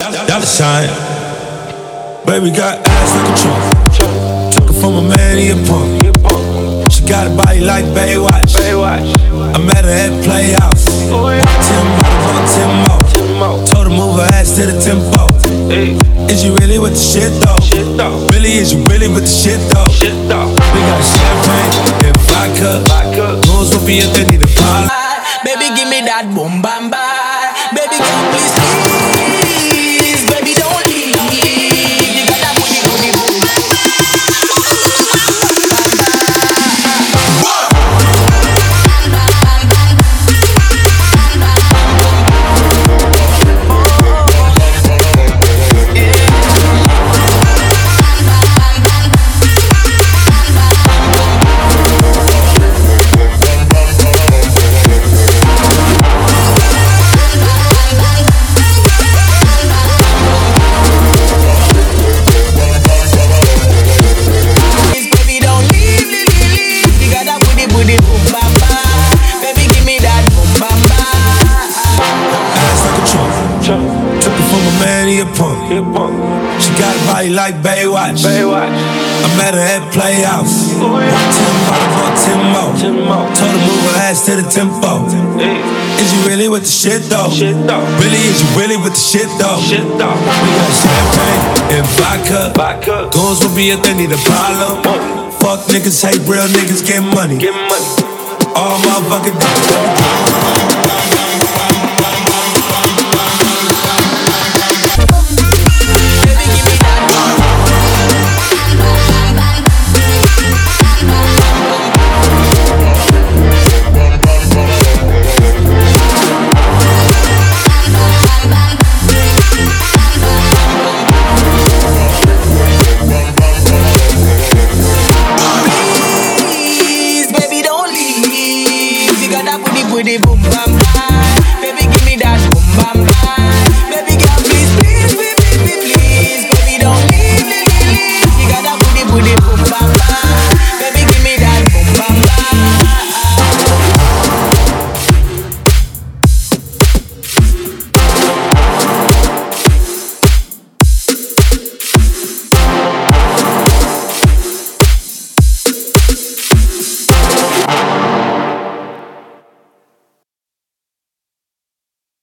Dollar sign. Baby got ass like a trunk. Took it from a man, he a punk. She got a body like Baywatch. I met her at Playhouse. 10 bottles on 10 more. Told her move her ass to the tempo. Is you really with the shit though? Really, is you really with the shit though? We got champagne and vodka. Goons will be if they need a problem. Baby, give me that boom bam bam. Baby, girl, please, please. Baby, don't leave. You got that booty, booty, booty. She got a body like Baywatch. I met her at Playhouse. 10 bottles on 10 more. Told her move her ass to the tempo. Is you really with the shit though? Really, is you really with the shit though? We got champagne and vodka. Goons will be if they need a problem. Fuck niggas, hate real niggas, get money. All motherfucking boom bam bam. Baby, give me that boom bam bam.